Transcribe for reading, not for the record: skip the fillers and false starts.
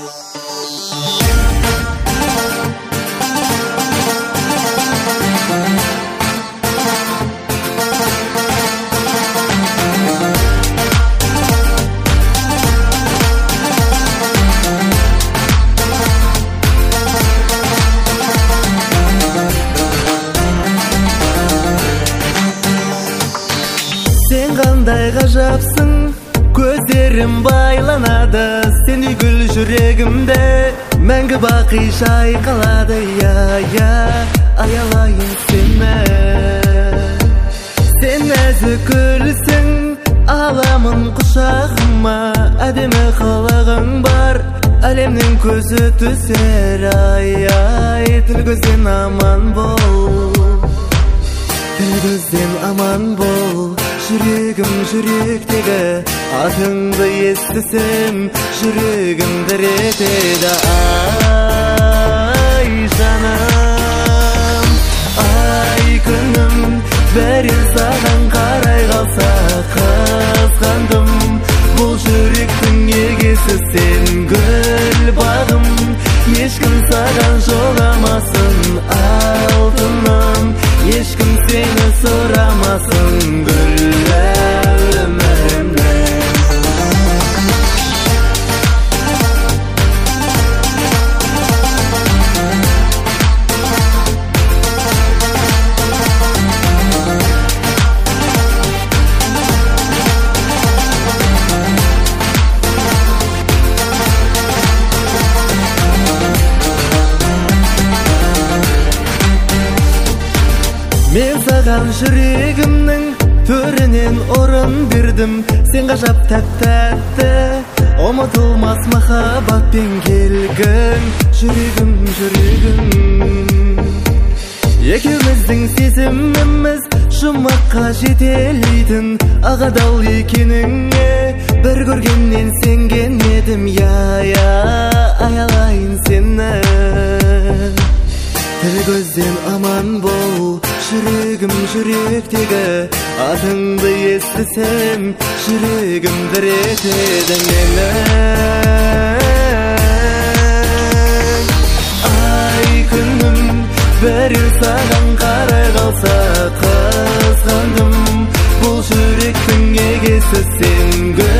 Қандай ғажапсың, көздерім байланады, сені гүл жүрегімде мәңгі бақи шайқалады. Я, аялайын сені. Сен нәзік гүлсің, аламын құшағыма, әдемі қылығың бар, әлемнің көзі түсер. Ай, тіл көзден аман бол, тіл көзден аман бол. Жүрегім жүректегі атыңды естісем, жүрегім дір етеді. Ай жаным, ай күнім, бәрін саған қарай қалса қызғандым. Бұл жүректің егесі сен, гүл бағым, ешкім саған жоламасын алтыным, ешкім сені сұрамасын гүл өмірімде. Мен саған жүрегімнің төрінен орын бердім, сен ғажап тәп-тәтті, ұмытылмас махаббатпен келгін. Жүрегім, жүрегім, екеуміздің сезіміміз жұмаққа жетелейтін, ағадал екеніңе бір көргеннен сенген едім. Я, аялайын сені. Тіл көзден аман бол, жүрегім жүректегі атыңды естісем, жүрегім дір етеді мені. Ай күнім, бәрі саған қарай қалса қызғандым. Бұл жүректің егесі сен,